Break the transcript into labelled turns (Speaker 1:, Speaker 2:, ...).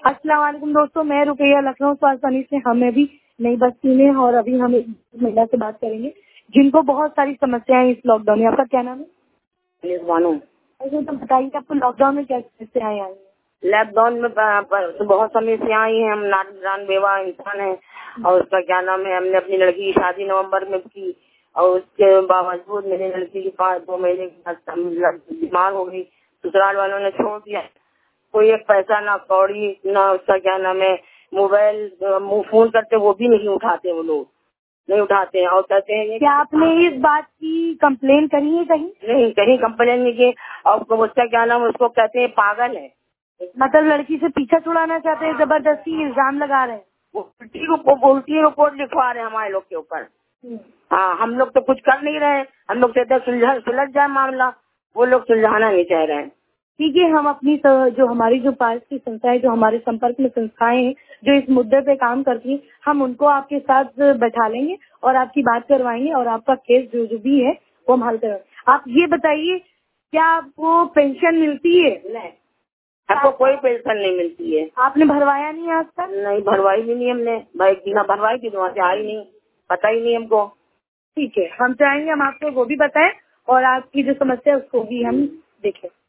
Speaker 1: अस्सलाम वालेकुम दोस्तों, मैं रुकैया लखनऊ स्वास्थ्य से। हमें भी नई बस्ती में और अभी हम एक महिला से बात करेंगे जिनको बहुत सारी समस्याएं इस लॉकडाउन में। आपका क्या नाम है?
Speaker 2: बानो।
Speaker 1: ऐसे तो बताइए आपको लॉकडाउन में क्या समस्याएं आई?
Speaker 2: लॉकडाउन में तो बहुत समस्याएं आई हैं। हम नान बेवा इंसान हैं और उसका क्या नाम है, हमने अपनी लड़की की शादी नवंबर में की और उसके बावजूद मेरी लड़की की 2 महीने के बाद बीमार हो गई। ससुराल वालों ने छोड़ दिया, कोई एक पैसा ना कौड़ी ना उसका क्या नाम है, मोबाइल फोन करते वो भी नहीं उठाते, वो लोग नहीं उठाते हैं और कहते हैं
Speaker 1: क्या आपने इस बात की कंप्लेन करी है कहीं?
Speaker 2: नहीं, कहीं कंप्लेन नहीं की। और उसका क्या नाम, उसको कहते हैं पागल है।
Speaker 1: मतलब लड़की से पीछा छुड़ाना चाहते हैं, जबरदस्ती इल्जाम लगा रहे हैं।
Speaker 2: उल्टी रिपोर्ट लिखवा रहे हैं हमारे लोग के ऊपर। हाँ, हम लोग तो कुछ कर नहीं रहे, हम लोग कहते हैं सुलझ जाए मामला, वो लोग सुलझाना नहीं चाह रहे हैं।
Speaker 1: ठीक है, हम अपनी जो हमारी जो पास की संस्थाएं, जो हमारे संपर्क में संस्थाएं हैं जो इस मुद्दे पे काम करती हैं, हम उनको आपके साथ बैठा लेंगे और आपकी बात करवाएंगे और आपका केस जो भी है वो हम हल करवाएंगे। आप ये बताइए, क्या आपको पेंशन मिलती है?
Speaker 2: नहीं, आपको कोई पेंशन नहीं मिलती है।
Speaker 1: आपने भरवाया नहीं आज तक?
Speaker 2: नहीं, भरवाई भी नहीं हमने। भाई बिना भरवाई थी तो वहाँ से आई नहीं, पता ही नहीं हमको।
Speaker 1: ठीक है, हम चाहेंगे हम आपको वो भी बताएं और आपकी जो समस्या है उसको भी हम देखें।